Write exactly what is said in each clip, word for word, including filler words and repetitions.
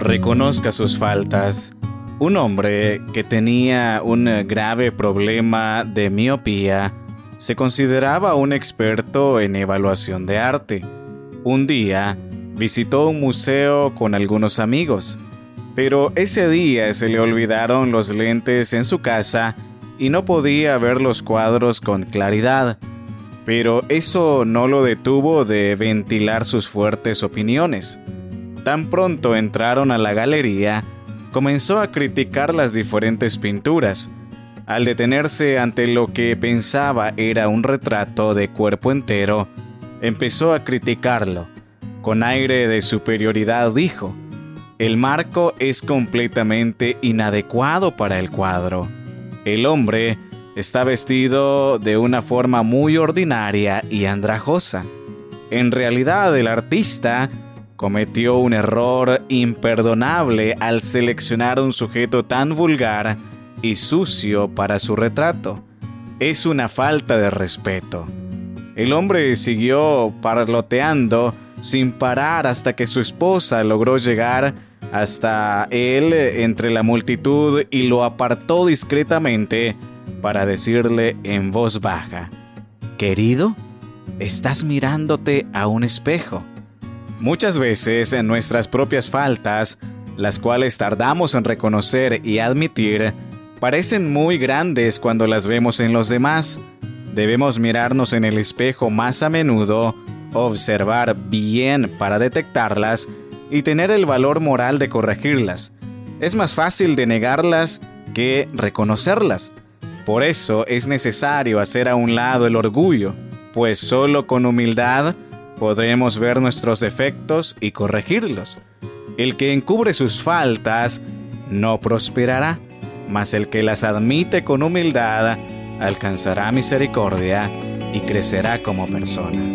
reconozca sus faltas. Un hombre que tenía un grave problema de miopía se consideraba un experto en evaluación de arte. Un día visitó un museo con algunos amigos, pero ese día se le olvidaron los lentes en su casa y no podía ver los cuadros con claridad. Pero eso no lo detuvo de ventilar sus fuertes opiniones. Tan pronto entraron a la galería, comenzó a criticar las diferentes pinturas. Al detenerse ante lo que pensaba era un retrato de cuerpo entero, empezó a criticarlo. Con aire de superioridad dijo: «El marco es completamente inadecuado para el cuadro. El hombre está vestido de una forma muy ordinaria y andrajosa. En realidad, el artista cometió un error imperdonable al seleccionar un sujeto tan vulgar y sucio para su retrato. Es una falta de respeto». El hombre siguió parloteando sin parar hasta que su esposa logró llegar hasta él entre la multitud y lo apartó discretamente para decirle en voz baja: «Querido, estás mirándote a un espejo». Muchas veces en nuestras propias faltas, las cuales tardamos en reconocer y admitir, parecen muy grandes cuando las vemos en los demás. Debemos mirarnos en el espejo más a menudo, observar bien para detectarlas y tener el valor moral de corregirlas. Es más fácil de negarlas que reconocerlas. Por eso es necesario hacer a un lado el orgullo, pues solo con humildad podremos ver nuestros defectos y corregirlos. El que encubre sus faltas no prosperará, mas el que las admite con humildad alcanzará misericordia y crecerá como persona.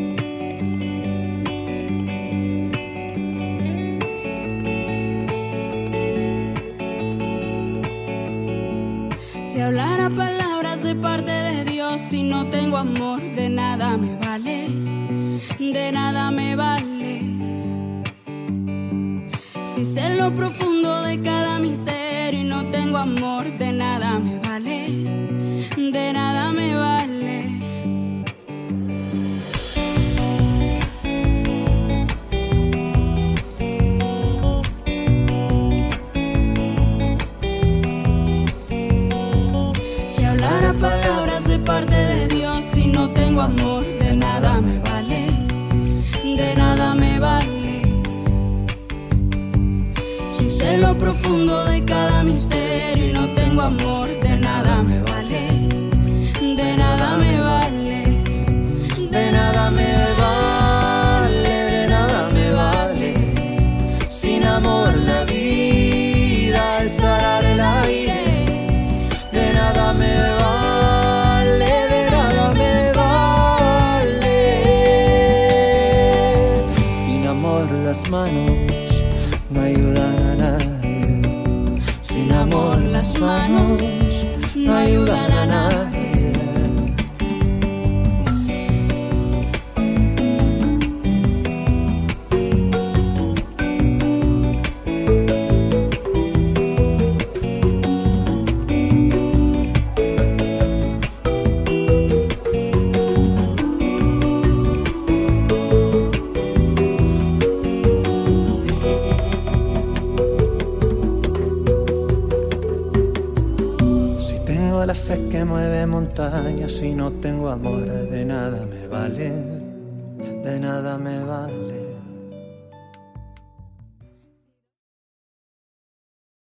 Si hablara palabras de parte de Dios, si no tengo amor, de nada me vale, de nada me vale. Si sé lo profundo de cada misterio y no tengo amor, de nada me vale, de nada me vale. Palabras de parte de Dios, si no tengo amor, de nada me vale, de nada me vale. Si sé lo profundo de cada misterio y no tengo amor, de nada me vale, de nada me vale, de nada me vale, de nada me vale. Sin amor la vida es arar el aire, de nada me vale. Las manos no ayudan a nadie. Sin amor las manos no ayudan a nadie. La fe que mueve montañas, si no tengo amor, de nada me vale, de nada me vale.